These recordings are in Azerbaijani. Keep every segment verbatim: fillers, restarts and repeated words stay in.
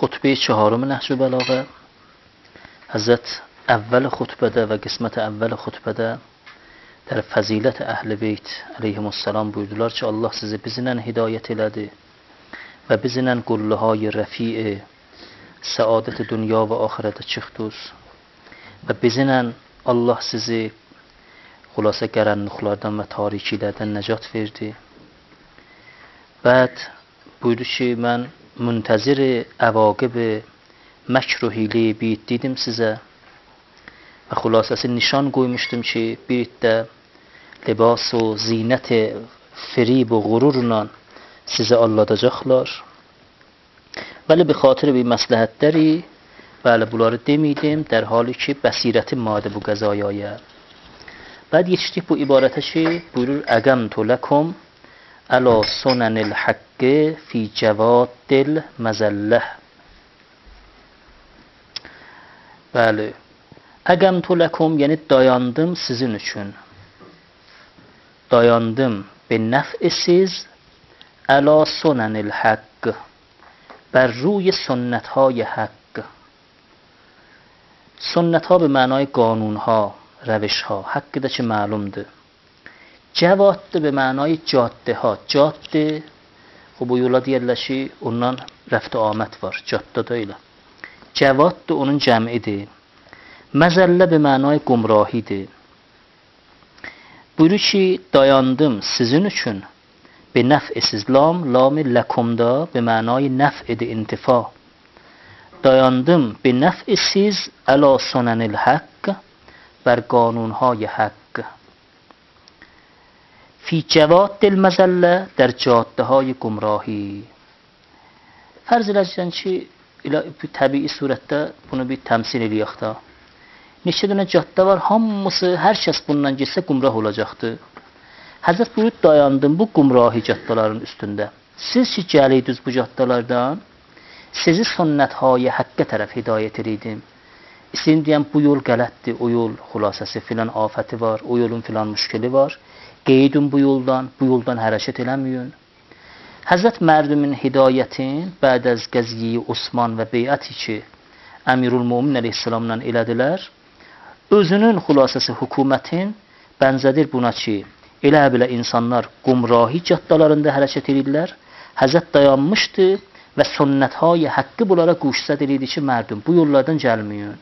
خطبه چهارم نهج البلاغه. حضرت اول خطبه و قسمت اول خطبه در فضیلت اهل بیت علیهم السلام buyurdular ki Allah sizi bizlə hidayət elədi və bizlə qulluhay rəfi'i səadət dünya və axirətə çıxdınız və bizlə Allah sizi xülasə qaranlıqlardan və tarikilərdən nəcat verdi. Bəd buyurdu ki, mən müntəzir əvaqib məkr və hiylə bit dedim sizə və xülasəsi nişan qoymuşdum ki, bir iddə libas و زینت فریب و غرورla sizi alladacaqlar. Bəli, bir xatir bir məsləhətləri, bəli, bunları demiydim, در حالی ki, bəsirətim madə bu qəzayaya. Bəd yetişdik bu ibarətə ki, buyurur, əqəmtu ləkum əla sunənil haqqi fi cəvaddil məzəlləh. Bəli, əqəmtu ləkum, yəni dayandım sizin üçün. Dayandım bin nəf'i siz əla sunənil haqq, bər ruy sünnəthay haqq. Sünnətha به معنای قانونها، روشها، حق da ki məlumdur. Cəvad به معنای caddə ha. Caddə, o bu yola deyirlər ki, ondan rəft amət var. Caddə da elə. Cəvad da onun cəmidir. Məzəllə به معنای gumrahidir. Buyurur ki, dayandım sizin üçün. Be nəf'i siz lam, lam-ı ləkumda به معنای nəf'idir, intifa. Dayandım به nəf'i siz əla sunənil haqq, bər qanunهای haqq. Fi cəvaddil məzəllə, در جاده های gumrahi. Fərz edəcəksən ki, elə təbii surətdə bunu bir təmsil eləyək da. Neçə dənə caddə var, hamısı, hər kəs bundan geçsə gumrah olacaqdır. Həzrət buyurur, dayandım bu gumrahi caddələrin üstündə. Siz ki, gəliydiniz bu caddələrdən, sizi sünnəthay haqqə tərəf hidayət ediydim. İstəyim deyəm, bu yol qələtdir, o yol xülasəsi filan afəti var, o yolun filan müşkili var. Qeydin bu yoldan, bu yoldan hərəkət eləməyin. Həzrət mərdumin hidayətin bəd az qəzyi Osman və beyəti ki, Əmirul Mömin əleyhissalamla elədilər, özünün xülasəsi hökumətin bənzədir buna ki, elə belə insanlar qumrahi caddələrində hərəkət edirlər, Həzrət dayanmışdı və sünnəthay haqqı bunlara quşsad edirdi ki, mərdum, bu yollardan gəlməyin.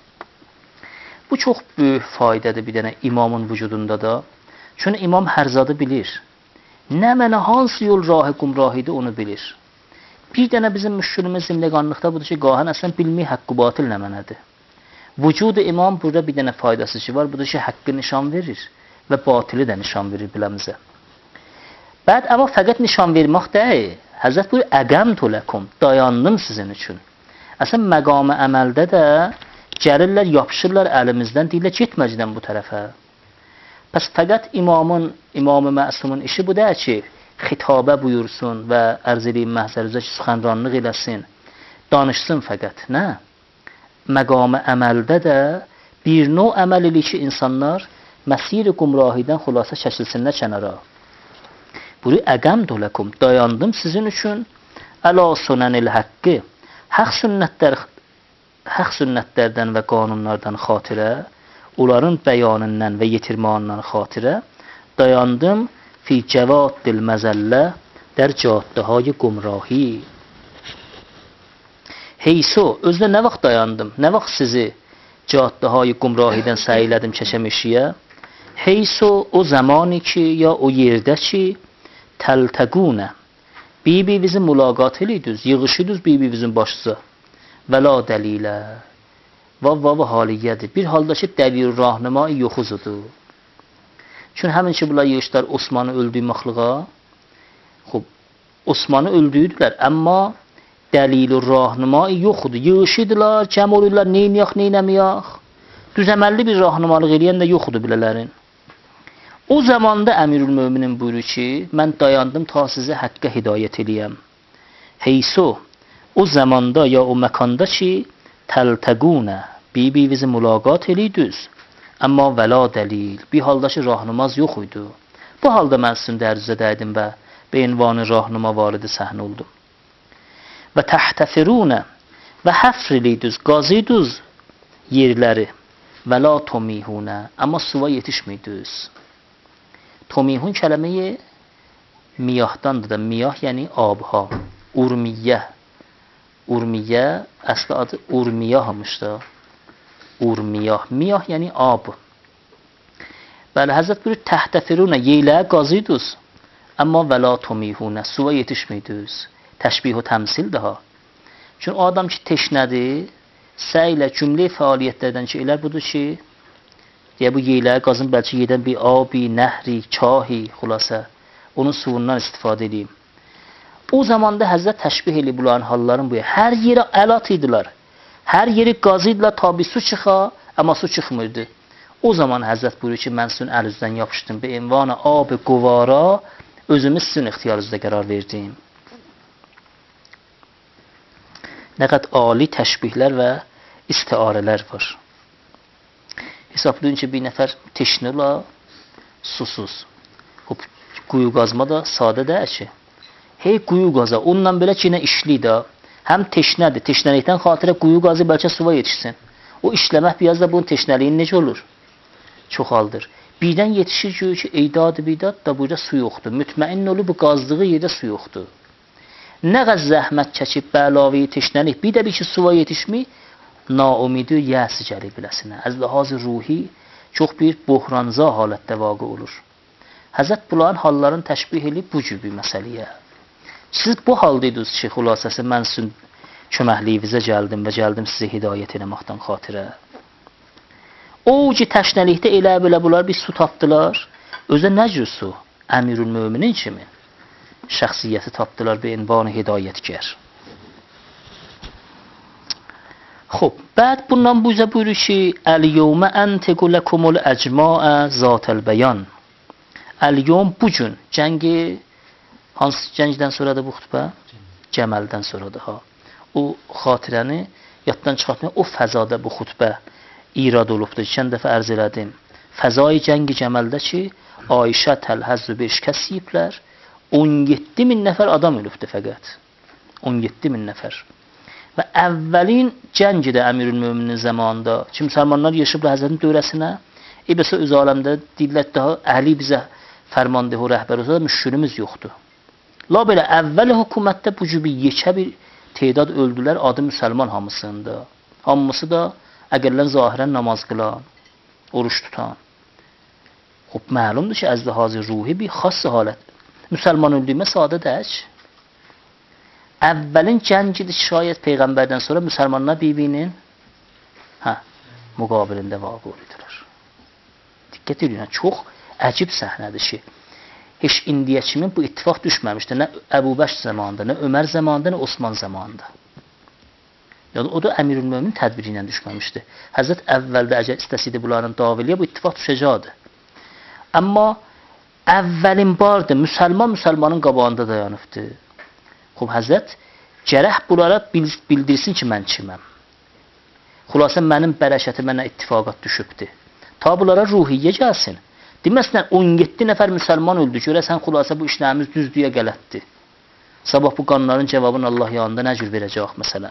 Bu çox böyük faydədir bir dənə imamın vücudunda da. Çünki imam hər zadı bilir. Nə mənə hansı yol rahi qumrahidir onu bilir. Bir dənə bizim müşkülümüz zindəqanlıqda budur ki, qahən əslən bilmək haqqı batil nə mənədir. Vücudu imam burada bir dənə faydası ki var, budur ki, haqqı nişan verir və batili də nişan verir biləmizə. Bəd, amma fəqət nişan vermək deyil. Həzrət buyur, əqəmtu ləkum, dayandım sizin üçün. Əslən, məqamı əməldə də gəlirlər, yapışırlar əlimizdən, deyirlər, getməcdən bu tərəfə. Pəs fəqət imamın, imam-ı məsumun işi bu deyil ki, xitabə buyursun və ərz edeyim məhzərizə ki, sıxanranlıq eləsin, danışsın fəqət, nə? Məqamı əməldə də bir növ əməl edir ki, insanlar məsir-i qumrahidən xülasə çəkilsinlər kənara. Buyur, əqəmtu ləkum, dayandım sizin üçün, əla sunənil haqqı, haqq sünnətlər, haqq sünnətlərdən və qanunlardan xatirə, onların bəyanından və yetirmanından xatirə, dayandım fi cəvaddil məzəllə, در caddəhay gumrahi. Heyso, özdə nə vaxt dayandım, nə vaxt sizi caddəhay gumrahidən səylədim kəşəmişiyə? Heyso, o zamanı ki, ya o yerdə ki, təltəqunə, bir-birinizin mülaqat edirdiniz, yığışırdınız bir-birinizin başınıza. Və la dəlilə, vav-vav haliyyədir. Bir halda ki, dəlil rahnəma yoxuzudur. Çünki həmin ki, bunlar yığışlar Osmanı öldüyü məxluqa, xub, Osmanı öldüydülər, amma dəlil-i rahnəma yoxudur. Yığışırdılar, cəm olurlar, neyniyək, neynəmiyək. Düz əməlli bir rahnəmalıq eləyən də yoxudur bilələrin. O zamanda Əmirül Möminin buyurur ki, mən dayandım ta sizə həqqə hidayət eləyəm. Heyso, o zamanda ya o məkanda ki, təltəqunə, bir-birinizi mülaqat edirdiniz, amma vəla dəlil, bir halda ki, rahnamaz yox idi. Bu halda mən sizin dərzə dəydim və bə ünvanı rahnama varidi səhnə oldum. Və təhtəfirunə, və həfr eləydiz, qazıydız yerləri və la tomihunə, amma suva yetişmiydiniz. Tomihun kələməyi miyahdandır da, miyah yəni abha, urmiyyə. Urmiyyə, əsli adı urmiyahmış da. Urmiyah, miyah yəni ab. Bəli, Həzrət buyurur, təhtəfirunə, yeyləyə qazıydınız, amma və la tomihunə, suva yetişmiydiniz. Təşbih o təmsil daha. Çünki o adam ki, teşnədir, səylə cümlə fəaliyyətlərdən ki, elə budur ki, deyə bu yeyləyə qazın bəlkə yedən bir abi, nəhri, kahi, xülasə, onun suyundan istifadə edeyim. O zamanda Həzrət təşbih eli bulan halların bu. Hər yeri əlat idilər. Hər yeri qazıydılar, tabi su çıxa, amma su çıxmırdı. O zaman Həzrət buyurur ki, mən sizin əlinizdən yapışdım. Bi ünvanı ab-ı quvara, özümüz sizin ixtiyarınızda qərar verdim. Nə qədər ali təşbihlər və istiarələr var. Hesablayın ki, bir nəfər teşnila, susuz. Quyu qazma da sadə deyək ki. Hey quyu qaza, onunla belə ki, nə işli də, həm teşnədir, teşnəlikdən xatirə quyu qazı bəlkə suva yetişsin. O işləmək biraz da bunun teşnəliyin necə olur? Çoxaldır. Birdən yetişir ki, ki eydadı bidad da burada su yoxdur. Mütməin olur, bu qazdığı yerdə su yoxdur. Nə qədər zəhmət çəkib bəlavi teşnəlik, bir də bir ki, suva yetişmi, naumidi yəsi gəlir biləsinə. Az ləhaz ruhi çox bir bohranza halətdə vaqe olur. Həzrət bunların halların təşbih edib bu cür bir məsələyə. Siz bu haldaydınız ki, xülasəsi mən sizin köməkliyinizə gəldim və gəldim sizə hidayət eləməkdən xatirə. O ki, təşnəlikdə elə belə bunlar bir su tapdılar. Özə nə cür su? Əmirül müminin kimi şəxsiyyəti tapdılar bir ünvanı hidayətgər. Xob, bəd bundan bu üzə buyurur ki, əl-yevmə əntiqu ləkumul əcmaə zatəl bəyan. Əl-yevm bu gün, cəngi, hansı cəngdən sonradır bu xütbə? Cəməldən sonradır, ha. O xatirəni yaddan çıxartmaya, o fəzada bu xütbə irad olubdur. Keçən dəfə ərz elədim. Fəzai cəngi Cəməldə ki, Ayşə Təlhəz və beş kəs yiyiblər, on yeddi min nəfər adam ölübdür fəqət. on yeddi min nəfər. Və əvvəlin cəngi də Əmirül Möminin zamanında ki, müsəlmanlar yaşıblar Həzrətin dövrəsinə, e, bəsə öz aləmdə deyirlər daha əhli bizə fərmandeh o rəhbər olsa da müşkülümüz yoxdur. La belə əvvəl hökumətdə bu cübi yekə bir teydad öldülər adı müsəlman hamısında. Hamısı da əgərlən zahirən namaz qılan, oruç tutan. Xub, məlumdur ki, əzli hazır ruhi bir xas halət. Müsəlman öldüyümə sadə deyək. Əvvəlin cəngidir şayət Peyğəmbərdən sonra müsəlmanlar bir-birinin hə, müqabilində vaqe olurdular. Diqqət edin, çox əcib səhnədir ki, heç indiyə kimi bu ittifaq düşməmişdir. Nə Əbu Bəkr zamanında, nə Ömər zamanında, nə Osman zamanında. Yəni, o da Əmirül Mömin tədbiri ilə düşməmişdir. Həzrət əvvəldə əgər istəsiydi bunların daviliyə, bu ittifaq düşəcəkdir. Amma əvvəlin bardır, müsəlman müsəlmanın qabağında dayanıbdır. Xub, Həzrət gərək bunlara bildirsin ki, mən kiməm. Xülasə, mənim bərəkəti mənə ittifaqat düşübdür. Ta bunlara ruhiyyə gəlsin. Deməsinlər, on yeddi nəfər müsəlman öldü, görəsən xülasə bu işlərimiz düzdüyə qələtdir. Sabah bu qanların cavabını Allah yanında nə cür verəcək, məsələn.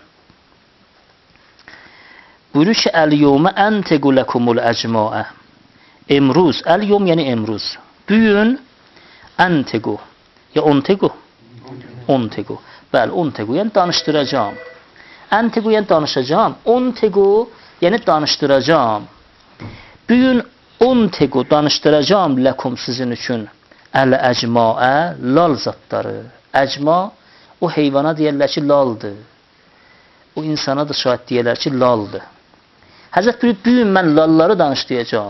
Buyurur ki, əl-yevmə əntiqu ləkumul əcmaə. Emruz, əl-yevm yəni emruz. Bugün əntiqu, ya ontiqu? Ontiqu. Bəli, ontiqu, yəni danışdıracağım. Əntiqu, yəni danışacağım. Ontiqu, yəni danışdıracağım. Bugün ontiqu danışdıracağım ləkum sizin üçün əl-əcmaə, lal zatları. Əcma, o heyvana deyərlər ki, laldır. O insana da şahid deyərlər ki, laldır. Həzrət buyurur, bugün mən lalları danışdıracağım.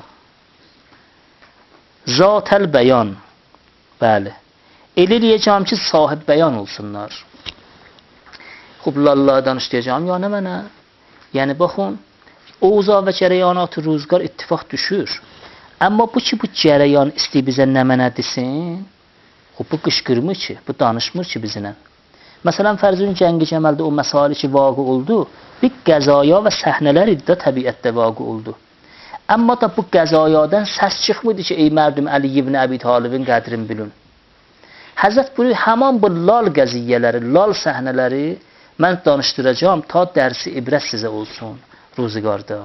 Zatəl bəyan. Bəli. Elə eləyəcəm ki, sahib bəyan olsunlar. Xub, lalları danışdıracağım, ya nə mənə? Yəni, baxın, oğuza və cərəyanatı ruzqar ittifaq düşür. Amma bu ki, bu cərəyan istəyir bizə nə mənə desin, xub, bu qışqırmır ki, bu danışmır ki bizimlə. Məsələn, Fərzün Cəngi Cəməldə o məsali ki, vaqı oldu, bir qəzaya və səhnələr idi də təbiətdə vaqı oldu. Amma da bu qəzayadan səs çıxmırdı ki, ey mərdüm Əli ibn Əbi Talibin qədrin bilin. Həzrət buyurur, həman bu lal qəziyyələri, lal səhnələri mən danışdıracağam ta dərsi ibrət sizə olsun ruzigarda.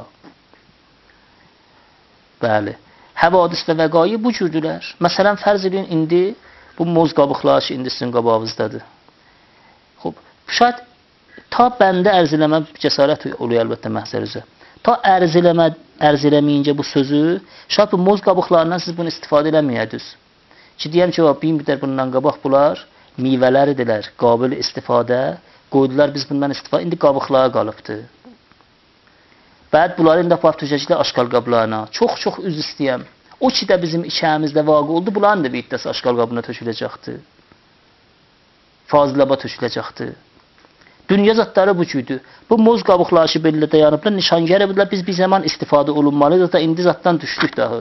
Bəli. Həvadis və vəqayi bu cürdülər. Məsələn, fərz edin, indi bu moz qabıqları ki, indi sizin qabağınızdadır. Xob, şayad ta bəndə ərz eləmə cəsarət oluyor əlbəttə məhzər üzə. Ta ərz eləmə, ərz eləməyincə bu sözü, şayad bu moz qabıqlarından siz bunu istifadə eləməyədiniz. Ki, deyəm ki, bir müddət bundan qabaq bunlar meyvələridirlər, qabil istifadə, qoydular biz bundan istifadə, indi qabıqlara qalıbdır. Bəd bunları indi aparıb tökəcəklər aşkal qablarına. Çox-çox üz istəyəm. O ki də bizim içəmizdə vaqı oldu, bunların da bir iddəsi aşkal qabına töküləcəkdir. Fazilaba töküləcəkdir. Dünya zatları bu cüydür. Bu moz qabıqları ki, belə dayanıblar, nişangərə budurlar, biz bir zaman istifadə olunmalıyız, da indi zatdan düşdük daha.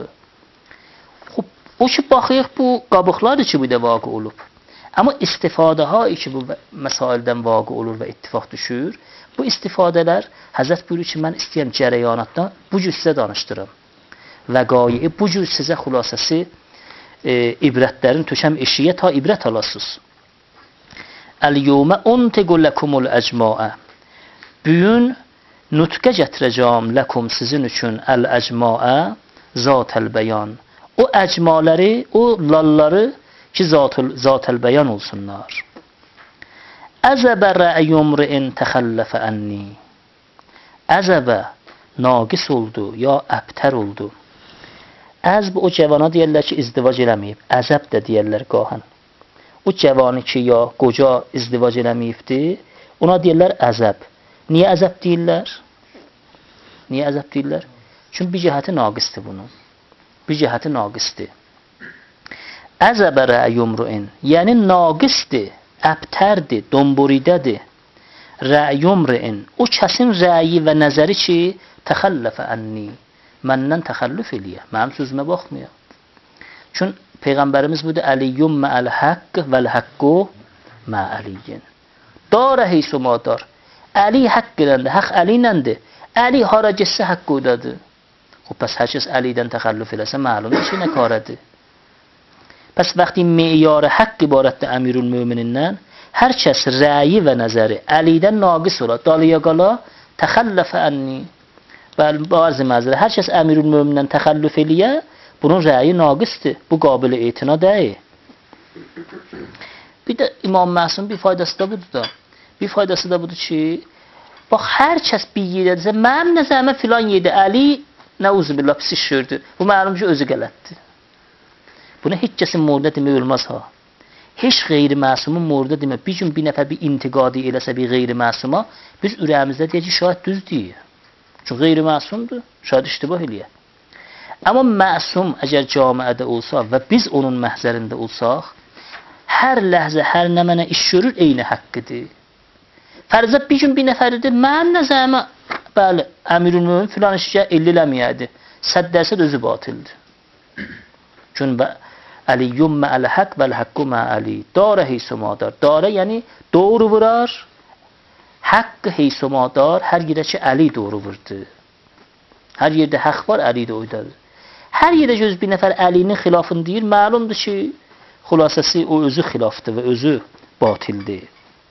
O ki, baxıyıq, bu qabıqlardır ki, bu da vaqı olub. Amma istifadəha ki, bu məsaildən vaqı olur və ittifaq düşür. Bu istifadələr, Həzrət buyurur ki, mən istəyəm cərəyanatdan bu cür sizə danışdırım. Vəqayi, bu cür sizə xülasəsi e, ibrətlərin tökəm eşiyə ta ibrət alasınız. Əl-yevmə untiqu ləkumul əcmaə. Bugün nutqə gətirəcəm ləkum sizin üçün əl-əcmaə zatəl bəyan. O əcmaləri, o lalları ki, zatəl bəyan olsunlar. Əzəbə rə'yumri'in təxəlləfə ənni. Əzəbə naqis oldu, ya əbtər oldu. Əzb o cəvana deyərlər ki, izdivac eləməyib. Əzəb də deyərlər qahan. O cəvanı ki, ya qoca izdivac eləməyibdir, ona deyərlər əzəb. Niyə əzəb deyirlər? Niyə əzəb deyirlər? Çünki bir cəhəti naqisdir bunun. Bir cəhəti naqisdir. Əzəbə rə'yumri'in, yəni naqisdir. Əbtərdir, domburidədir. Rə'yumri'in, o kəsin rəyi və nəzəri ki, təxəlləfə ənni, məndən təxəllüf eləyə, mənim sözümə baxmıyor. Çün Peyğəmbərimiz budur, əliyyum məəl-həqq vəl-həqqu məəliyyin. Darə heysumadar, əli həqq iləndir, həq əli iləndir, əli hara getsə həqq odadır. O, pəs hər kəs əlidən təxəllüf eləsə, məlum ki, nə karədir. Pəs vəqti meyarı haqq ibarətdə əmirül müminindən, hər kəs rəyi və nəzəri əlidən naqis ola, dalıya qala, təxəlləfə ənni. Bəli, bazı məzəri, hər kəs əmirül müminindən təxəllüf eləyə, bunun rəyi naqisdir. Bu qabili etina deyil. Bir də İmam Məsum bir faydası da budur da. Bir faydası da budur ki, bax, hər kəs bir yerdə, mənim nəzərimə filan yerdə əli, nəuzubillah, pis işirdür. Bu məlum ki, özü qələtdir. Buna heç kəsin morda demək olmaz ha. Heç qeyri-məsumun morda demək. Bir gün bir nəfər bir intiqadi eləsə bir qeyri-məsuma, biz ürəyimizdə deyək ki, şahid düz deyir. Çünki qeyri-məsumdur, şahid iştibah eləyə. Amma məsum əgər camiədə olsa və biz onun məhzərində olsaq, hər ləhzə, hər nə mənə iş görür, eyni haqqıdır. Fərzə bir gün bir nəfəridir, mən nəzərimə, bəli, əmirül mümin filan işgə elliləməyədi. Səd dərsə özü batildir. Çünki əliyyum məəl-həq vəl-həqqu məəli. Darə heysumadar. Darə yəni doğru vurar. Haqqı heysumadar. Hər yerdə ki, əli doğru vurdu. Hər yerdə haqq var, əli də oydadır. Hər yerdə göz bir nəfər əlinin xilafını deyir, məlumdur ki, xülasəsi o özü xilafdır və özü batildir.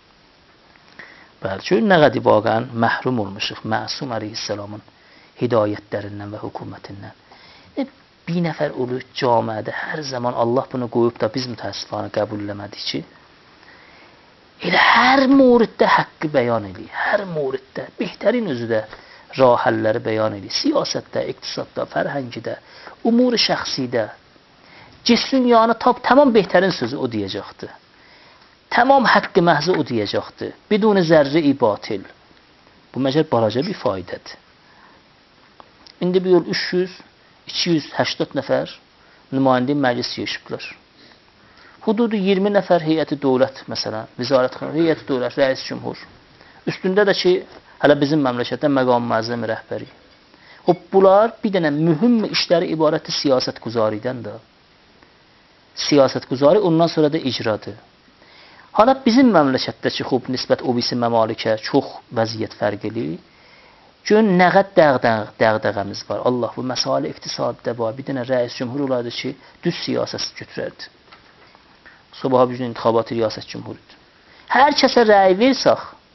Bəli, çünki nə qədər vaqən məhrum olmuşuq Məsum əleyhissalamın hidayətlərindən və hökumətindən. Bir nəfər olur camiədə, hər zaman Allah bunu qoyub da biz mütəəssifانه qəbul eləmədik ki, elə hər moriddə haqqı bəyan edir, hər moriddə, behtərin özü də rah həlləri bəyan edir, siyasətdə, iqtisadda, fərhəngidə, umur şəxsidə, cism yanı tab tamam behtərin sözü o deyəcəkdir. Tamam haqqı məhzı o deyəcəkdir. Bidun zərri-i batil. Bu məcər balaca bir faydədir. İndi bir yol üç yüz iki yüz səksən nəfər nümayəndə məclis yeşiblər. Hududu iyirmi nəfər heyəti dövlət, məsələn, vizarətxana, heyəti dövlət, rəis cümhur. Üstündə də ki, hələ bizim məmləkətdə məqam müəzzəm rəhbəri. O, bunlar bir dənə mühüm işləri ibarətdir siyasət quzaridən də. Siyasət quzari, ondan sonra da icradır. Hala bizim məmləkətdəki xub nisbət o birisi məmalikə çox vəziyyət fərqli. Gün nə qədər dəğdəğəmiz var. Allah bu məsələ iqtisadda var. Bir dənə rəis cümhur olardı ki, düz siyasət götürərdi. Sabah bir gün intixabatı riyasət cümhuridir. Hər kəsə rəy versək,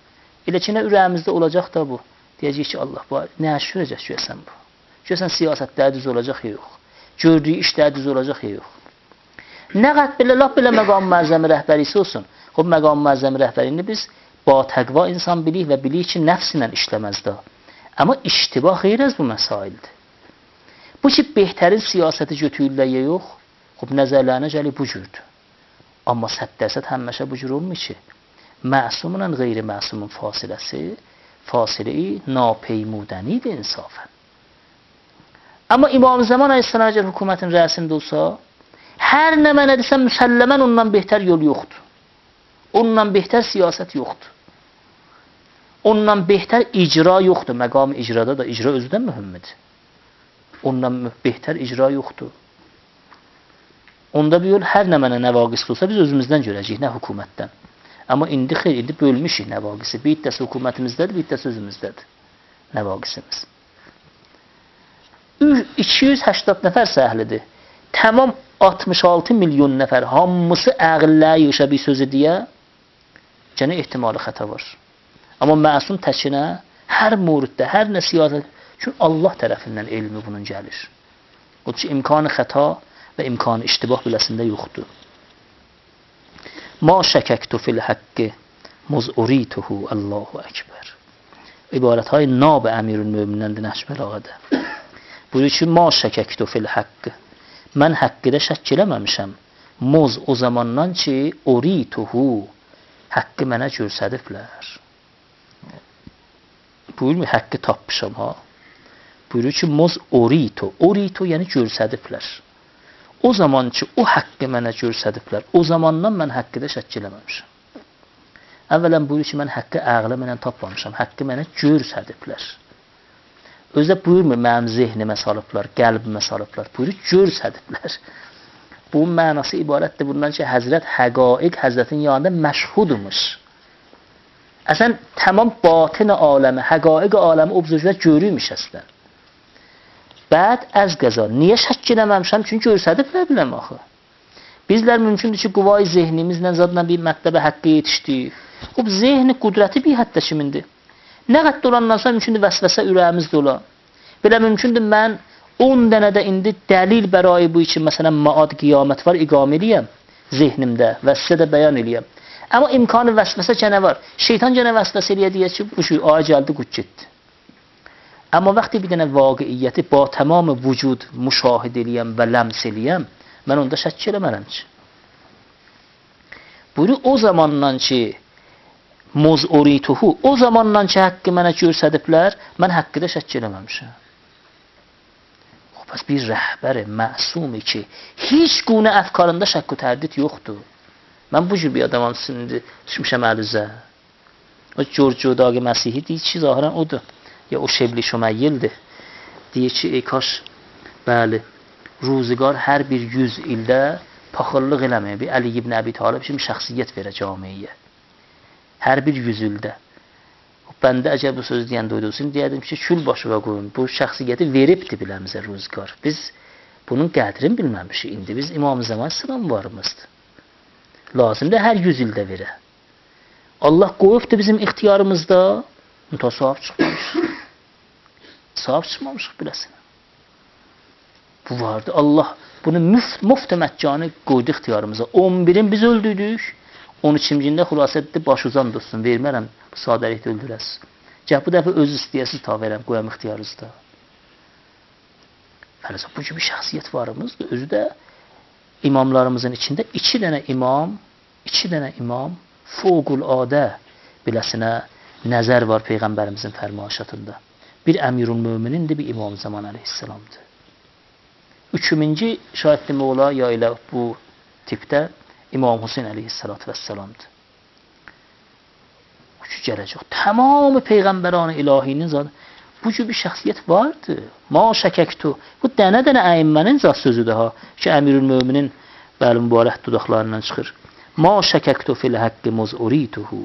Elə ki, nə ürəyimizdə olacaq da bu. Deyəcək ki, Allah, bu, nə şürəcək görəsən bu? Görəsən siyasətdə düz olacaq ya yox. Gördüyü işdə düz olacaq ya yox. Nə qəd belə, laf belə məqam məzəmi rəhbərisi olsun. O məqam məzəmi rəhbərini biz ba təqva insan bilik və bilik ki, nəfslə işləməzdə. Amma iştibah xeyr az bu məsaildir. Bu ki, behtərin siyasəti götürürlər ya yox, xub nəzərlərinə gəli bu cürdür. Amma sədd dərsə həmişə bu cür olmur ki, məsumla qeyri-məsumun fasiləsi, fasilə-i napeymudənidir insafən. Amma İmam Zaman Aleyhisselam əgər hökumətin rəisində olsa, hər nə mənə desə, müsəlləmən ondan behtər yol yoxdur. Ondan behtər siyasət yoxdur. Ondan behtər icra yoxdur. Məqam icrada da icra özüdən mühümmidir. Ondan behtər icra yoxdur. Onda bir yol hər nə mənə nəvaqisli olsa, biz özümüzdən görəcəyik, nə hökumətdən. Amma indi xeyr, indi bölmüşük nəvaqisi. Bir iddəsi hökumətimіздədir, bir iddəsi özümüzdədir. Nəvaqisimiz. iki yüz həştad nəfər səhlidir. Tamam altmış altı milyon nəfər hamısı əqillə yığışa bir sözü deyə gənə ehtimalı xəta var. Amma məsum təkinə hər mövriddə, hər nə siyasət çünki Allah tərəfindən elmi bunun gəlir. O ki, imkanı xəta və imkanı iştibah biləsində yoxdur. Ma şəkəktu fil haqqi muzurituhu Allahu Ekber. İbarətهای nab əmirül möminəndir Nəşm əlağədə. Buyurur ki, ma şəkəktu fil haqqi. Mən haqqıda şəkk eləməmişəm. Muz o zamandan ki, urituhu haqqı mənə görsədiblər. Buyurmur, haqqı tapmışam ha. Buyurur ki, muz urito. Urito yəni görsədiblər. O zaman ki, o haqqı mənə görsədiblər. O zamandan mən haqqıda şəkk eləməmişəm. Əvvələn buyurur ki, mən haqqı ağlım ilə tapmamışam. Haqqı mənə görsədiblər. Özdə buyurmur, mənim zehnimə salıblar, qəlbimə salıblar. Buyurur, görsədiblər. Bunun mənası ibarətdir bundan ki, Həzrət həqaiq Həzrətin yanında məşhudmuş. Əsən tamam batın aləmi, həqaiq aləmi obzorjlər görürmüş əslən. Bəd əz qəza. Niyə şəkk eləməmişəm? Çünki görsədiblər biləm axı. Bizlər mümkündür ki, quvay zehnimizlə zadla bir mətləbə haqqı yetişdik. O zehni qudrəti bir həddə kimindir. Nə qədər olandan sonra mümkündür vəsvəsə ürəyimizdə ola. Belə mümkündür mən on dənədə indi dəlil bərai bu için məsələn maad qiyamət var, iqam eləyəm zehnimdə və sizə də bəyan eləyəm. Amma imkanı vəsvəsə gənə var. Şeytan gənə vəsvəsə eləyə deyə ki, bu şey ay gəldi, qut getdi. Amma vaxtı bir dənə vaqiiyyəti ba tamamı vücud müşahid eləyəm və ləms eləyəm, mən onda şəkk eləmərəm ki. Buyurur, o zamandan ki, muzurituhu, o zamandan ki, haqqı mənə görsədiblər, mən haqqıda şəkk eləməmişəm. Pəs bir rəhbəri, məsumi ki, heç qunə əfkarında şəkk və tərdid yoxdur. Mən bu cür bir adamam şimdi düşmüşəm əlizə. O Corcudagi Məsihi deyir ki, zahirən odur. Ya o Şebli Şüməyyildir. Deyir ki, ey kaş, bəli, ruzigar hər bir yüz ildə paxıllıq eləməyə, bir Əli ibn Əbi Talib kimi şəxsiyyət verə camiyə. Hər bir yüz ildə. Bəndə əgər bu söz deyən doydursun, deyərdim ki, kül başıva qoyun. Bu şəxsiyyəti veribdir biləmizə ruzigar. Biz bunun qədrini bilməmişik. İndi biz İmam Zaman Sıram varımızdır. Lazımdır hər yüz ildə verə. Allah qoyubdur bizim ixtiyarımızda. Müta sahib çıxmamışıq. Sahib çıxmamışıq biləsinə. Bu vardı. Allah bunu müft məhcanı qoydu ixtiyarımıza. on birin biz öldürdük. on üçüncündə xülasə etdi, başuzan dostum, vermərəm, bu sadəlikdə öldürəsiz. Gəh bu dəfə öz istəyəsiz ta verəm, qoyam ixtiyarınızda. Fələsə, bu kimi şəxsiyyət varımızdır. Özü də imamlarımızın içində iki dənə imam, iki dənə imam, foqul adə biləsinə nəzər var Peyğəmbərimizin fərmaişatında. Bir əmirul möminindir, bir İmam Zaman Aleyhisselamdır. Üçüncü şahidli Moğla ya ilə bu tipdə İmam Hüseyin Aleyhisselatü Vesselam'dır. Bu ki gələcək. Tamamı Peyğəmbəran ilahinin zadı. Bu ki bir şəxsiyyət vardı. Ma şəkəktu. Bu dənə-dənə əyimmənin zat sözüdür ha. Ki əmirül möminin bəli mübarək dudaqlarından çıxır. Ma şəkəktu fil haqqi muzurituhu.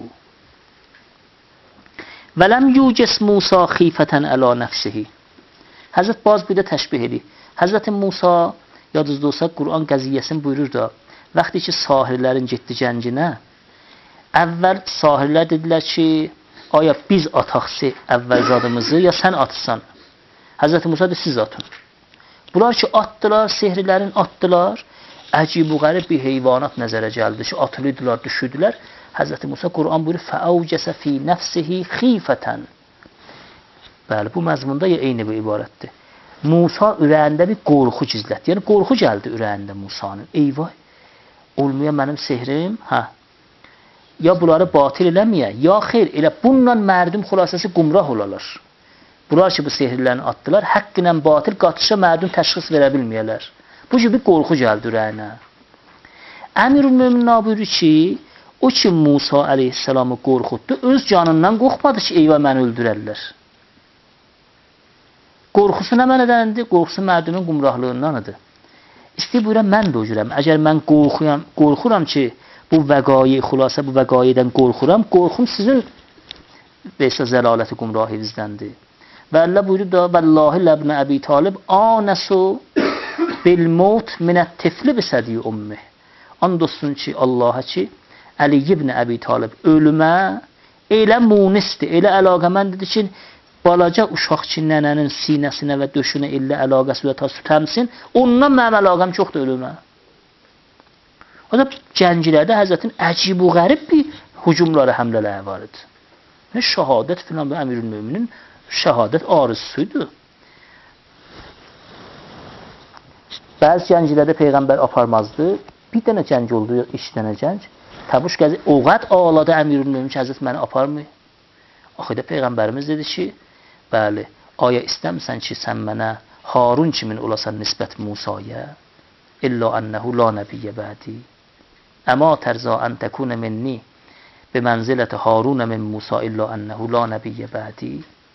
Və ləm yucis Musa xifətən əla nəfsihi. Həzrət baz bir də təşbih edir. Həzrət Musa, yadınızda olsa, Quran qəziyyəsini buyurur da, vaxtı ki, sahirlərin getdi cənginə, əvvəl sahirlər dedilər ki, aya biz ataqsı əvvəlzadımızı ya sən atırsan? Həzrəti Musa da siz atın. Bunlar ki atdılar, sehrilərin atdılar. Əcib və qərib bir heyvanat nəzərə gəldi ki, atılıydılar, düşürdülər. Həzrəti Musa Quran buyurur, fəavcəsə fi nəfsihi xifətən. Bəli, bu məzmunda ya eyni bir ibarətdir. Musa ürəyində bir qorxu gizlətdi. Yəni qorxu gəldi ürəyində Musanın. Eyvay, olmuyor mənim sehrim, hə. Ya bunları batil eləməyə, ya xeyr, elə bununla mərdum xülasəsi qumrah olarlar. Bunlar ki, bu sehirlərini atdılar, haqq ilə batil qatışa mərdum təşxis verə bilməyələr. Bu gibi qorxu gəldi ürəyinə. Əmirül-Möminin buyurur ki, o ki Musa əleyhissalamı qorxutdu, öz canından qorxmadı ki, eyvə məni öldürərlər. Qorxusu nə mənədəndir? Qorxusu mərdumun qumrahlığındanıdır. İstəyib buyuram, mən də o cürəm. Əgər mən qorxuram, qorxuram ki, bu vəqayı, xülasə bu vəqayıdan qorxuram, qorxum sizin beşə zəlaləti qumrahivizdəndir. Və Allah buyurur da, Vəllahi ləbnə Əbi Talib, anəsu bil mut minət tifli bisədi ummi. And olsun ki, Allah'a ki, Əli ibn Əbi Talib ölümə elə munisdir, elə əlaqəməndir ki, balaca uşaq ki, nənənin sinəsinə və döşünə illə əlaqəsi və ta süt əmsin, ondan mənim əlaqəm çoxdur ölümə. O da gəncilərdə Həzrətin əcib və qərib bir hücumları, həmlələri var idi. Şəhadət filan bu Əmirül-Möminin şəhadət arzusuydu. Bəzi gəncilərdə Peyğəmbər aparmazdı. Bir dənə gənc oldu, iki dənə gənc. Təbuş gəzi, oğat ağladı Əmirül-Mömin ki, Həzrət məni aparmı? Axıda Peyğəmbərimiz dedi ki, bəli, aya istəmirsən ki, sən mənə Harun kimin olasan nisbət Musaya? İlla ənəhu la nəbiyyə bədi. Əma tərza ən təkunə minni bimənzilət Harunə min Musa illa ənəhu la nəbiyyə bədi.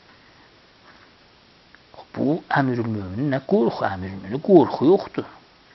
Bu Əmirül-Möminin nə qorxu? Əmirül-Möminin qorxu yoxdur.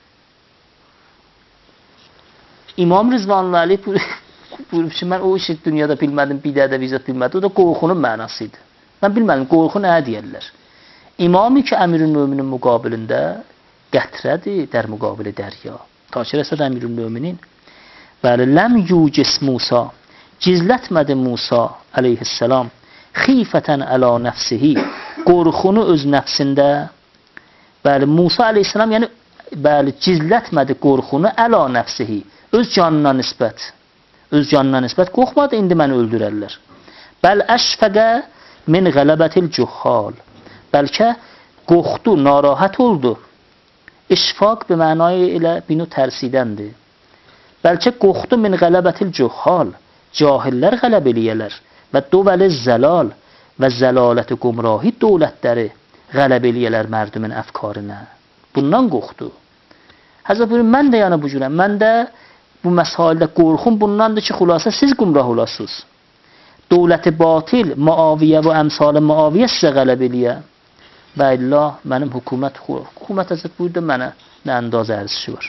İmam Rızvanlı Ali buyurub ki, mən o işi dünyada bilmədim, bir də də vizət bilmədim. O da qorxunun mənasıydı. Mən bilmədim, qorxu nəyə deyərlər? İmami ki, Əmirül-Möminin müqabilində qətrədir, dər müqabili dərya. Taşir əsəd Əmirül-Möminin bəli, ləm yucis Musa, gizlətmədi Musa aleyhisselam, xifətən əla nəfsihi, qorxunu öz nəfsində. Bəli, Musa aleyhisselam, yəni, bəli, gizlətmədi qorxunu əla nəfsihi, öz canına nisbət. Öz canına nisbət qorxmadı, indi məni öldürərlər. Bəl əşfəqə min qələbətil cühhal. Bəlkə qorxdu, narahat oldu. İşfaq bir mənayı ilə binu tərsidəndir. Bəlkə qorxdu min qələbətil cühhal. Cahillər qələb eləyələr. Və dovəli zəlal və zəlaləti qumrahi dövlətləri qələb eləyələr mərdumin əfkarına. Bundan qorxdu. Həzrət buyurun, mən də yəni bu cürəm. Mən də bu məsaildə qorxum bundandır ki, xülasə siz qumrah olasınız. Dövləti batil, Muaviyə və əmsalı Muaviyə sizə qələb eləyə. Və illah, mənim hökumət, hökumət Həzrət buyurdu mənə nə əndazə ərzişi var.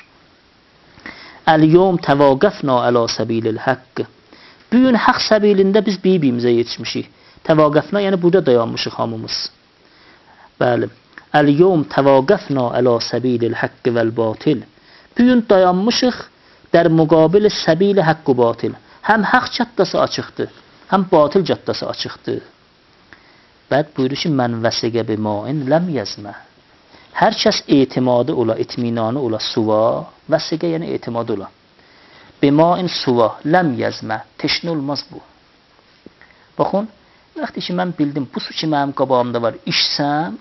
Əl-yom təvaqəfna əla səbilil həqqı. Bu gün haqq səbilində biz bir-birimizə yetişmişik. Təvaqəfna, yəni burada dayanmışıq hamımız. Bəli. Əl-yom təvaqəfna əla səbilil həqqi vəl-batil. Bu gün dayanmışıq در مقابل سبیل حق و باطل. هم حق caddəsi açıqdır, həm batil caddəsi açıqdır. Bəd buyurur ki, mən vəsiqə bi main ləm yəzmə. Hər kəs etimadı ola, itminanı ola suva, vəsiqə yəni etimadı ola. Bi main suva, ləm yəzmə, teşni olmaz bu. Baxın, vaxtı ki, mən bildim, bu su ki, mənim qabağımda var, içsəm,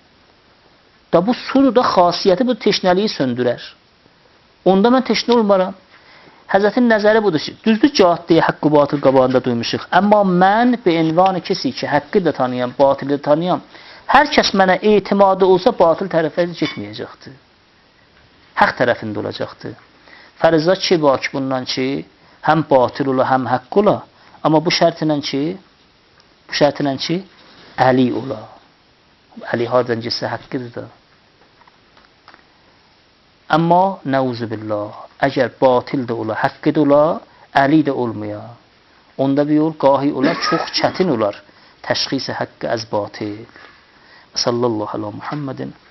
da bu suru da xasiyyəti bu teşnəliyi söndürər. Onda mən teşni olmaram. Həzrətin nəzəri budur ki, düzdür caddəyə haqqı batıl qabağında duymuşuq. Amma mən bir envanı kesi ki, haqqı da tanıyam, batılı da tanıyam. Hər kəs mənə etimadı olsa batıl tərəfə getməyəcəkdir. Haqq tərəfində olacaqdır. Fərizat ki, var ki, bundan ki, həm batıl ola, həm haqq ola. Amma bu şərtlə ki, bu şərtlə ki, əli ola. Əli hardan getsə haqqıdır da. Amma nəuzu billah, əgər batil də ola, haqqı da ola, əli də olmaya. Onda bir yol qahi olar, çox çətin olar təşxisi haqqı əz batil. Sallallahu ala Muhammedin